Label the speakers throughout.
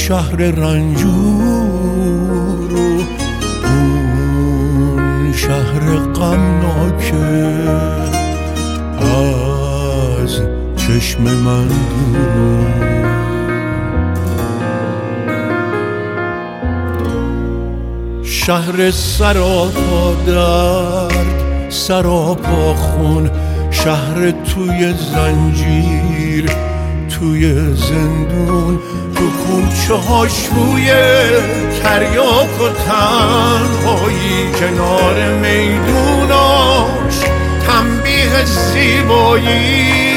Speaker 1: شهر رنجور و اون شهر غمناکه از چشم من دور. شهر سراپا درد سراپا خون، شهر توی زنجیر توی زندون، تو کوچه هاش روی تریاک و تنهایی، کنار میدوناش تنبیه زیبایی.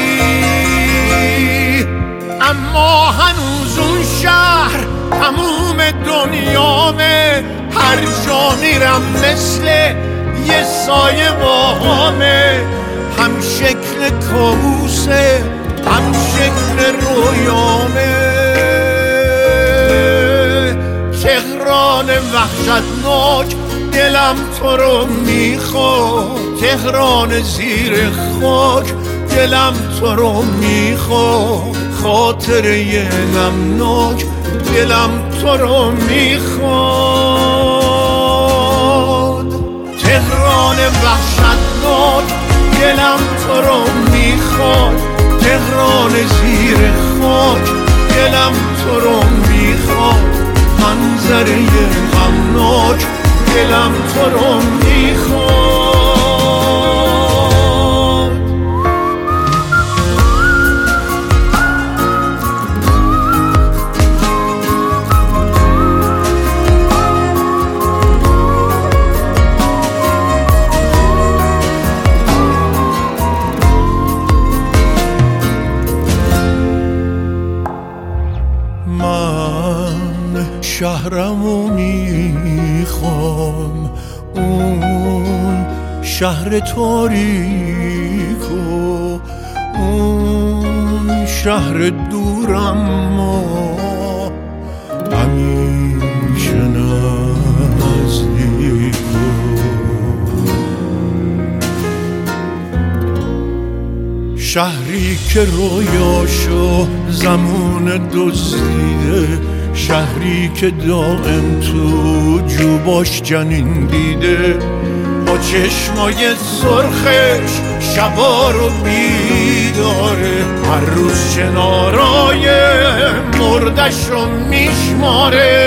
Speaker 1: اما هنوز اون شهر تموم دنیامه، هر جا میرم مثل یه سایه باهامه، هم شکل کابوسه هم شکل رویامه. تهران وحشتناک دلم تو رو میخواد، تهران زیر خاک دلم تو رو میخواد، خاطره غمناک دلم تو رو میخواد. تهران وحشتناک دلم تو رو میخواد، تهران زیر خاک دلم تو رو میخواد، منظره غمناک دلم تو رو میخواد. من شهرمو میخوام، اون شهر تاریک و اون شهر دورم، ما همیشه نزدیک. شهری که رویاشو زمان دزدیده، شهری که دائم تو جوباش جنین دیده، با چشمای سرخش شبا رو بیداره، هر روز شنارای مردش رو میشماره.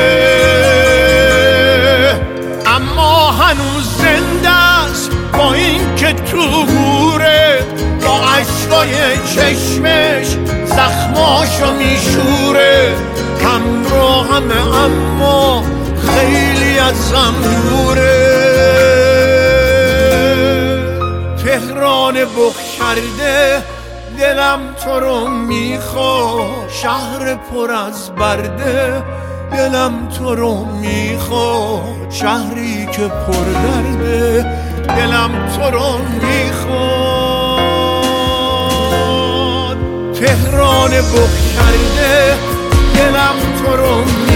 Speaker 1: اما هنوز زنده است با این که تو گوره، با عشقای چشمش زخماشو میشوره، همراهمه اما خیلی ازم دوره. تهران بخ کرده دلم تو رو میخواد، شهر پر از برده دلم تو رو میخواد، شهری که پر درده دلم تو رو میخواد. تهران بخ کرده دلم تو رو میخواد،